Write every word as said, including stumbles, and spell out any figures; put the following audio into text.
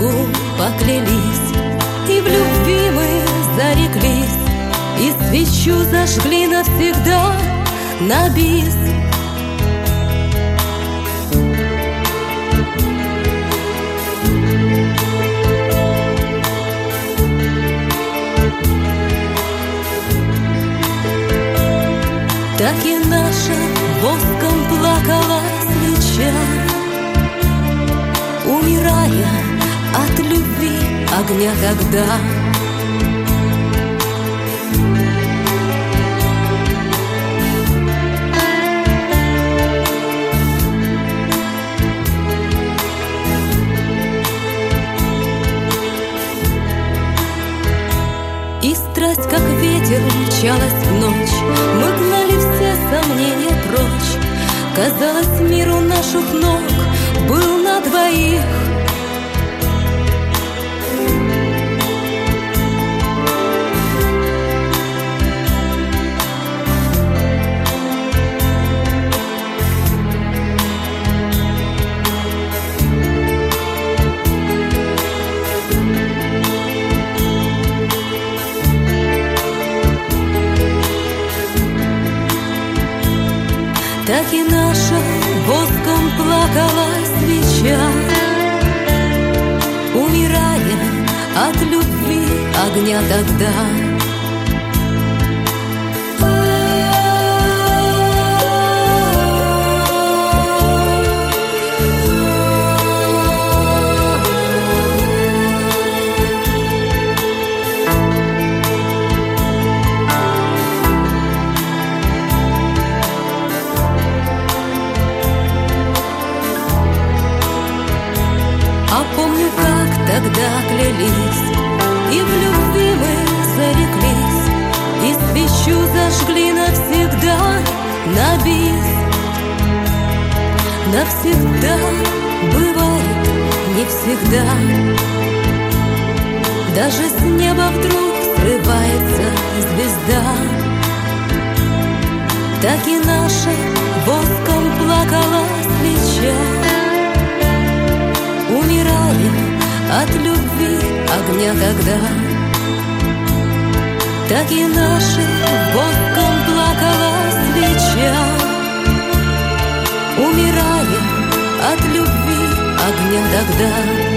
Богу поклялись, и в любви мы зареклись, и свечу зажгли навсегда на бис. Так и наша воском плакала свеча, умирая от любви огня тогда. И страсть, как ветер, мчалась в ночь, мы гнали все сомнения прочь. Казалось, мир у наших ног был на двоих. Так и наша воском плакала свеча, умирая от любви огня тогда. А помню, как тогда клялись, и в любви мы зареклись, и свечу зажгли навсегда на бис. Навсегда бывает не всегда, даже с неба вдруг срывается звезда. Так и наша воском плакала свеча, умирая от любви огня тогда. Так и наша воском плакала свеча, умирая от любви огня тогда.